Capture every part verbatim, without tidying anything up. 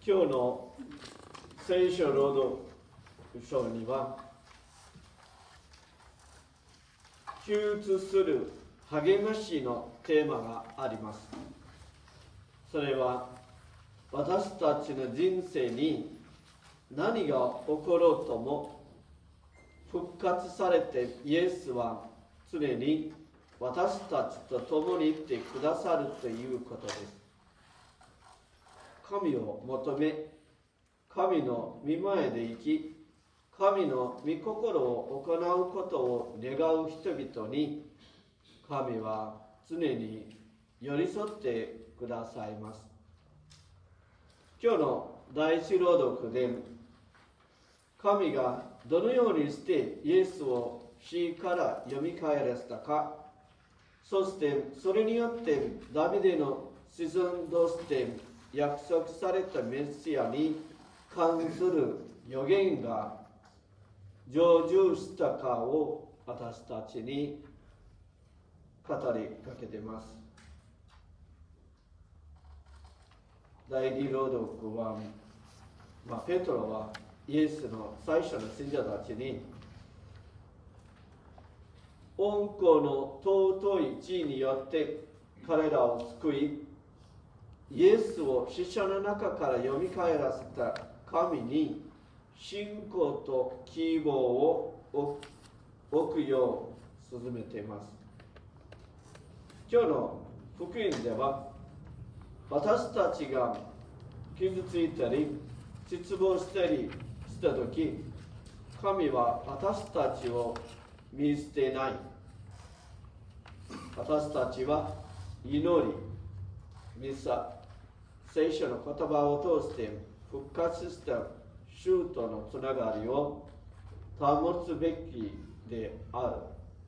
今日の聖書朗読書には、窮屈する励ましのテーマがあります。それは、私たちの人生に何が起ころうとも、復活されてイエスは常に私たちと共にいてくださるということです。神を求め、神の御前で生き、神の御心を行うことを願う人々に、神は常に寄り添ってくださいます。今日の第一朗読で、神がどのようにしてイエスを死からよみがえらせたか、そしてそれによってダビデの子孫として約束されたメシアに関する予言が成就したかを私たちに語りかけています。第二朗読は、まあ、ペトロはイエスの最初の信者たちに、恩子の尊い地位によって彼らを救い、イエスを死者の中からよみがえらせた神に信仰と希望を置くよう進めています。今日の福音では、私たちが傷ついたり失望したりしたとき、神は私たちを見捨てない。私たちは祈り、ミサ、聖書の言葉を通して復活した主とのつながりを保つべきである。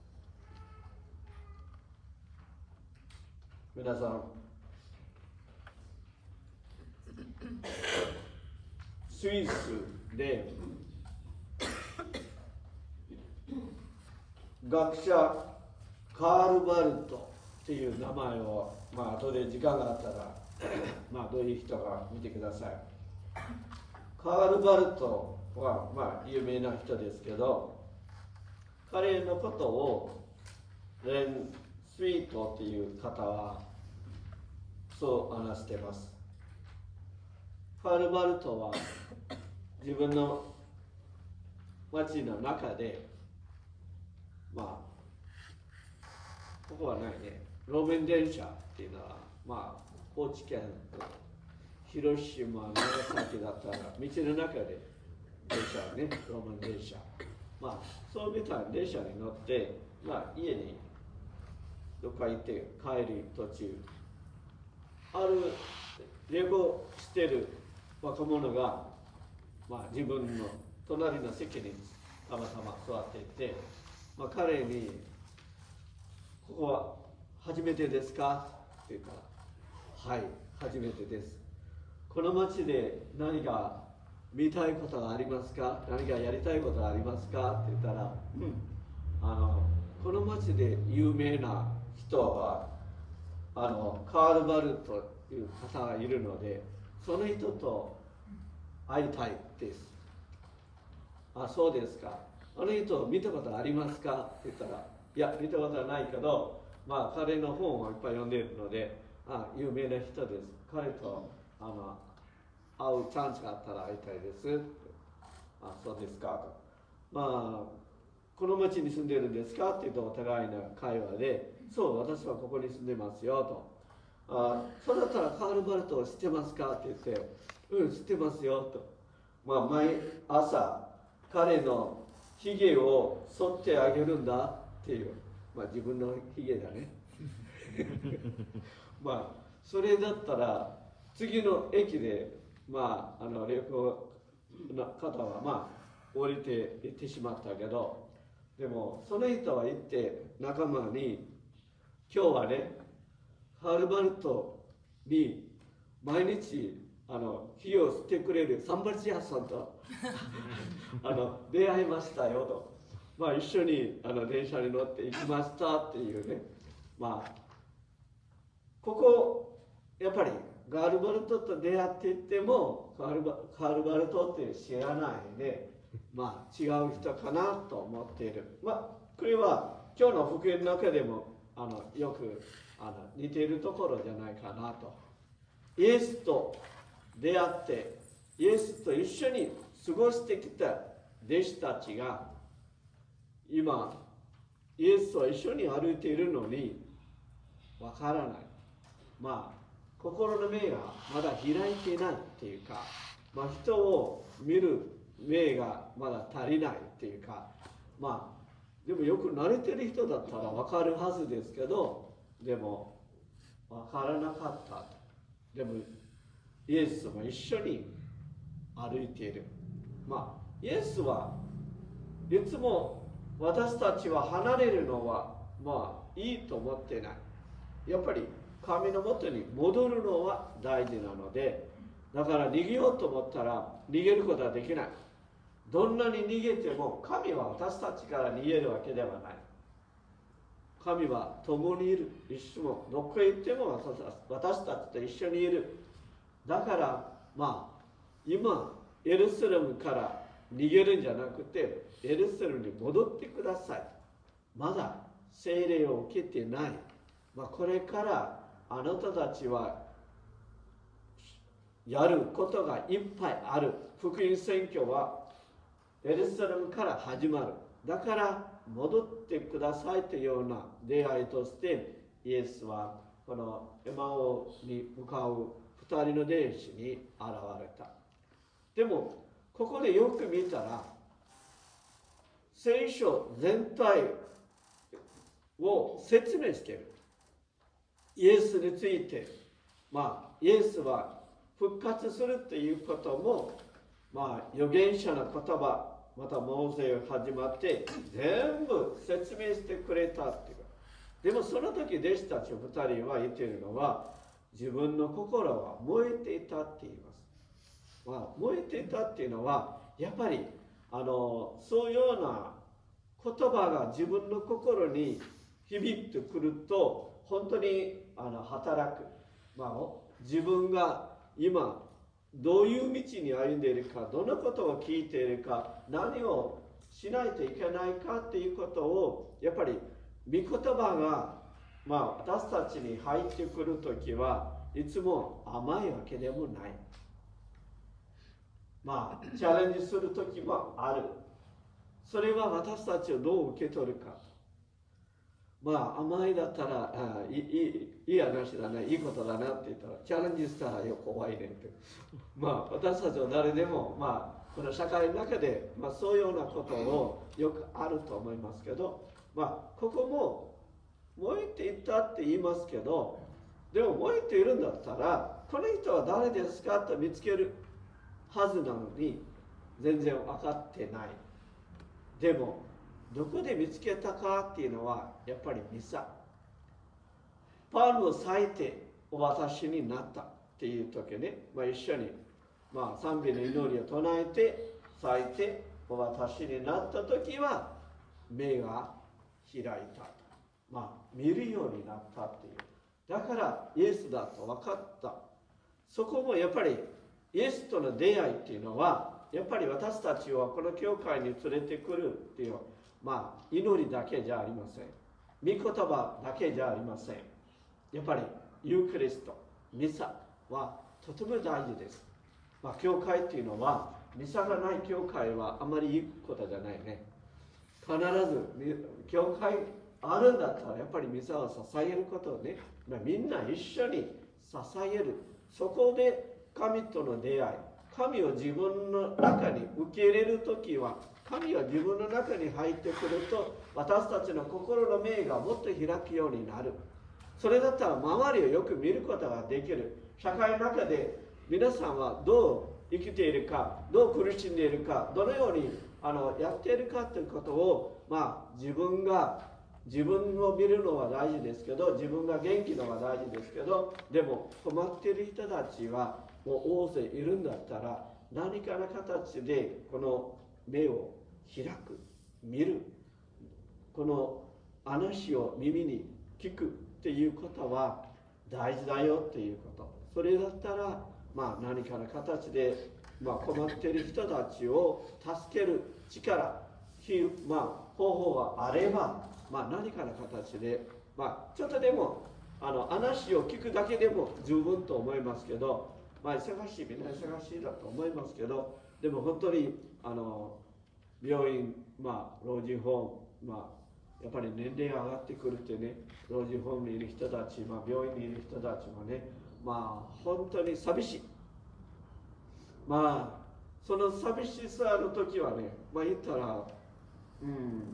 皆さん、スイスで学者カール・バルトっていう名前を、まあ後で時間があったらまあどういう人か見てください。カール・バルトはまあ有名な人ですけど、彼のことをレン・スウィートっていう方はそう話しています。カール・バルトは自分の町の中で、まあここはないね、路面電車っていうのは、まあ高知県広島長崎だったら道の中で電車ね、路面電車、まあそうみたいな電車に乗って、まあ家にどっか行って帰り途中、ある旅行してる若者が、まあ自分の隣の席にたまたま座っていて、まあ彼にここは初めてですかって言ったら、はい、初めてです。この町で何か見たいことがありますか、何かやりたいことがありますかって言ったら、うん、あのこの町で有名な人はあのカール・バルトという方がいるので、その人と会いたいです。あ、そうですか。あの人を見たことありますかって言ったら、いや、見たことはないけど、まあ彼の本をいっぱい読んでいるので、あ、有名な人です。彼とあの会うチャンスがあったら会いたいです。あ、そうですかと。まあ、この町に住んでいるんですかって言うと、お互いの会話で、そう、私はここに住んでますよと。あ、それだったらカール・バルトを知ってますかって言って、うん、知ってますよと。まあ、毎朝、彼のひげを剃ってあげるんだっていう、まあ自分のひげだね。まあ、それだったら、次の駅で、まあ、あの旅行の方は、まあ、降りて行ってしまったけど、でも、その人は行って、仲間に、今日はね、カール・バルトに毎日、あの火を吸ってくれるサンバルチアさんとあの出会いましたよと、まあ、一緒にあの電車に乗って行きましたっていうね、まあ、ここやっぱりカールバルトと出会っていってもカールバカールバルトって知らないで、まあ違う人かなと思っている。まあこれは今日の福音の中でもあのよくあの似ているところじゃないかなと。イエスと出会ってイエスと一緒に過ごしてきた弟子たちが今イエスと一緒に歩いているのにわからない。まあ心の目がまだ開いていないっていうか、まあ、人を見る目がまだ足りないっていうか、まあでもよく慣れてる人だったらわかるはずですけど、でもわからなかった。でもイエスも一緒に歩いている。まあイエスはいつも私たちは離れるのはまあいいと思ってない。やっぱり神のもとに戻るのは大事なので、だから逃げようと思ったら逃げることはできない。どんなに逃げても神は私たちから逃げるわけではない。神は共にいる。いつもどこへ行っても私たちと一緒にいる。だからまあ今エルサレムから逃げるんじゃなくてエルサレムに戻ってください。まだ聖霊を受けてない。まあ、これからあなたたちはやることがいっぱいある。福音宣教はエルサレムから始まる。だから戻ってくださいというような出会いとしてイエスはこのエマオに向かう二人の弟子に現れた。でもここでよく見たら聖書全体を説明している。イエスについて、まあイエスは復活するということも、まあ預言者の言葉、またモーセを始まって全部説明してくれたっていうか。でもその時弟子たち二人は言っているのは、自分の心は燃えていたって言います。まあ、燃えていたっていうのはやっぱりあのそういうような言葉が自分の心に響いてくると本当にあの働く、まあ、自分が今どういう道に歩んでいるか、どんなことを聞いているか、何をしないといけないかっていうことをやっぱり御言葉が、まあ、私たちに入ってくるときはいつも甘いわけでもない。まあチャレンジするときもある。それは私たちをどう受け取るか。まあ甘いだったらあいいいい話だね、いいことだなって言ったらチャレンジしたらよく怖いねって。まあ私たちは誰でもまあこの社会の中で、まあ、そういうようなことをよくあると思いますけど、まあここも燃えていたって言いますけど、でも燃えているんだったらこの人は誰ですかと見つけるはずなのに全然分かってない。でもどこで見つけたかっていうのはやっぱりミサ。パンを裂いてお渡しになったっていう時ね、まあ、一緒に、まあ、賛美の祈りを唱えて裂いてお渡しになった時は目が開いたと、まあ、見るようになったっていう。だからイエスだと分かった。そこもやっぱりイエスとの出会いっていうのはやっぱり私たちをこの教会に連れてくるっていう、まあ祈りだけじゃありません。御言葉だけじゃありません。やっぱりユークリスト、ミサはとても大事です。まあ教会っていうのはミサがない教会はあまりいいことじゃないね。必ず教会あるんだったらやっぱりミサを捧げることをね、まあ、みんな一緒に捧げる。そこで神との出会い、神を自分の中に受け入れるときは、神が自分の中に入ってくると私たちの心の目がもっと開くようになる。それだったら周りをよく見ることができる。社会の中で皆さんはどう生きているか、どう苦しんでいるか、どのようにあのやっているかということを、まあ、自分が自分を見るのは大事ですけど、自分が元気のは大事ですけど、でも困っている人たちはもう大勢いるんだったら、何かの形でこの目を開く、見る、この話を耳に聞くっていうことは大事だよっていうこと。それだったら、まあ、何かの形で、まあ、困っている人たちを助ける力、まあ、方法があれば、まあ、何かの形で、まあ、ちょっとでもあの話を聞くだけでも十分と思いますけど、まあ、忙しい、みんな忙しいだと思いますけど、でも本当にあの病院、まあ、老人ホーム、まあ、やっぱり年齢が上がってくるってね、老人ホームにいる人たち、まあ、病院にいる人たちもね、まあ、本当に寂しい。まあ、その寂しさの時はね、まあ、言ったら、うん、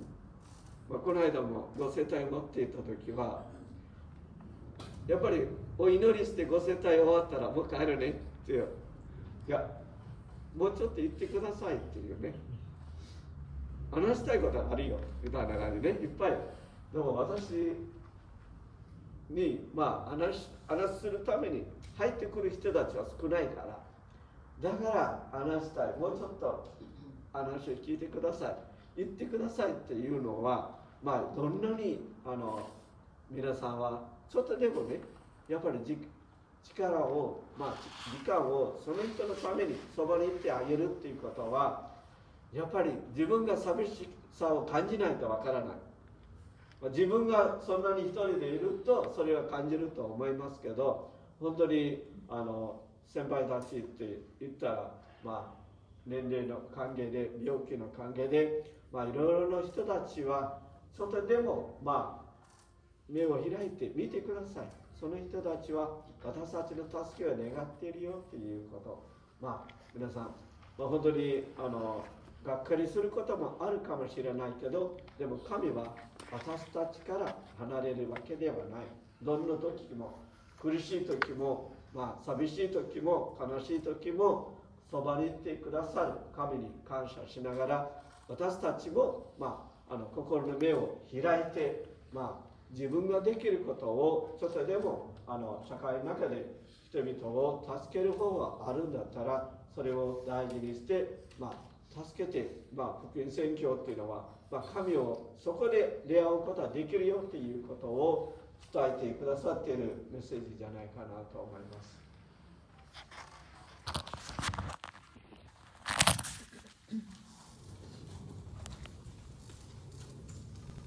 まあ、この間もご世帯持っていた時は、やっぱりお祈りしてご世帯終わったらもう帰るねっていう、いや、もうちょっと言ってくださいっていうね、話したいことはあるよみたいな感じでね、いっぱい。でも私に、まあ、話話するために入ってくる人たちは少ないから、だから話したい、もうちょっと話を聞いてください、言ってくださいっていうのは、まあ、どんなにあの皆さんはちょっとでもね、やっぱりじ力を、まあ、時間をその人のためにそばにいてあげるっていうことは、やっぱり自分が寂しさを感じないとわからない。自分がそんなに一人でいるとそれは感じると思いますけど、本当にあの先輩たちって言ったら、まあ、年齢の関係で、病気の関係で、まあ、いろいろな人たちはちょっとでも、まあ、目を開いて見てください。その人たちは私たちの助けを願っているよっていうこと。まあ、皆さん、まあ、本当にあのがっかりすることもあるかもしれないけど、でも神は私たちから離れるわけではない。どんな時も、苦しい時も、まあ、寂しい時も悲しい時もそばにいてくださる神に感謝しながら、私たちも、まあ、あの心の目を開いて、まあ、自分ができることをちょっとでもあの社会の中で人々を助ける方があるんだったら、それを大事にして、まあ、助けて、まあ、福音宣教っていうのは、まあ、神をそこで出会うことができるよっていうことを伝えてくださっているメッセージじゃないかなと思います。